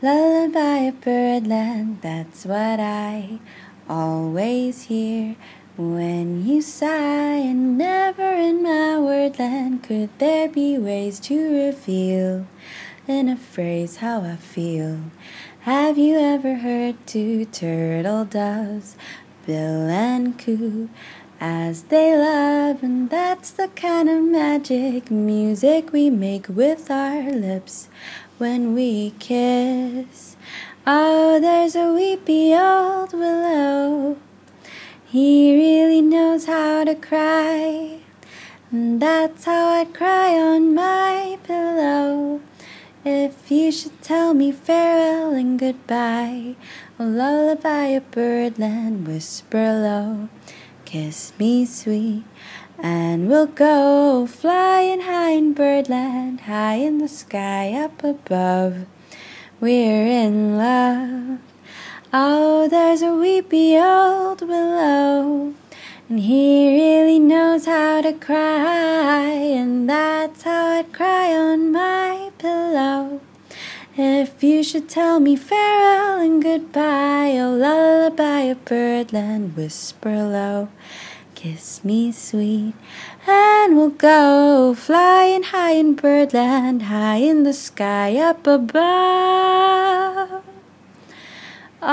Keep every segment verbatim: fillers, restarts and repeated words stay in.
Lullaby of birdland, that's what I always hear when you sigh. And never in my wordland could there be ways to reveal in a phrase how I feel. Have you ever heard two turtle doves bill and coo as they love? And that's the kind of magic music we make with our lips when we kiss. Oh, there's a weepy old willow, he really knows how to cry, and that's how I'd cry on my pillow if you should tell me farewell and goodbye. A lullaby of birdland, whisper low, kiss me sweet, and we'll go flying high in birdland, high in the sky up above. We're in love. Oh, there's a weepy old willow, and he really knows how to cry, and that's how I'd cry on my pillow if you should tell me farewell and goodbye. Oh, lullaby of birdland, whisper low, kiss me sweet, and we'll go flying high in birdland, high in the sky up above.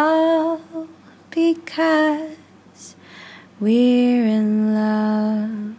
All because we're in love.